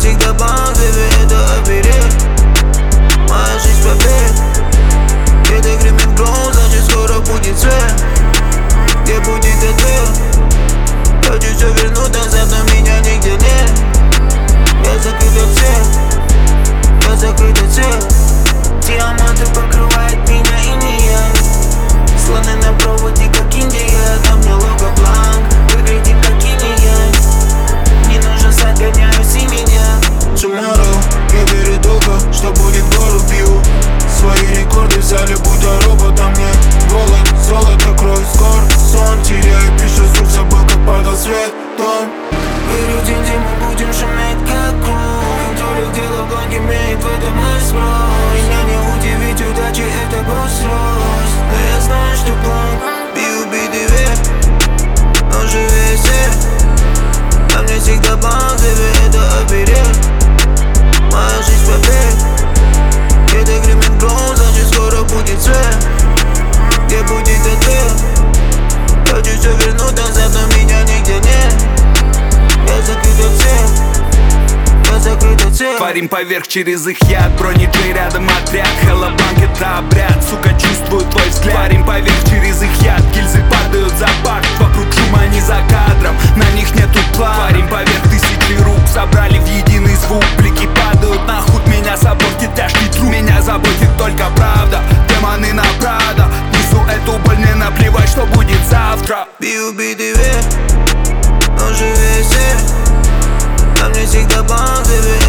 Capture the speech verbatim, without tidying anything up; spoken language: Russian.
всегда банк, baby, это оперет. Моя жизнь побед. Где-то гремит гром, значит скоро будет свет. Где будет ответ? Хочу все вернуть назад, но меня нигде нет. Я закрыт от всех, я закрыт от всех. Диаманты покрывают меня и не я. Слоны на проводе, как Индия. Там мне лого бланк, выглядит как инь-янь. Не нужен сайт, гоняюсь и меня. Tomorrow, я верю долго, что будет гору пью. Свои рекорды взяли, будто роботом. Мне голод, золото, кровь, скор, сон теряю, пишу звук, забыл, как падал свет, дом. Верю, день, где мы будем шуметь, как кром. Толик дело бланк имеет, в этом мой спрос. Меня не удивить, удачи это гострос. Но я знаю, что бланк би ю би две. Он живее всех. А мне всегда банк, baby, это оперет. Моя жизнь побед. Где-то гремит гром, значит скоро будет свет. Где будет ответ? Хочу все вернуть назад, но меня нигде нет. Я закрыт от всех, я закрыт от всех. Парим поверх через их яд, бронеджей рядом отряд. Хеллобанк это обряд, сука, чувствую твой взгляд. Парим поверх через их яд, гильзы падают за парк. Вокруг шума, они за кадром, на них нету плана. Парим поверх тысячи рук, собрали в единый звук. Блики падают на худ, меня заботит тяжкий труд. Меня заботит только правда, демоны на Прада. Несу эту боль, не наплевать, что будет завтра. би ю би две. Он живее всех. А мне всегда банк, baby,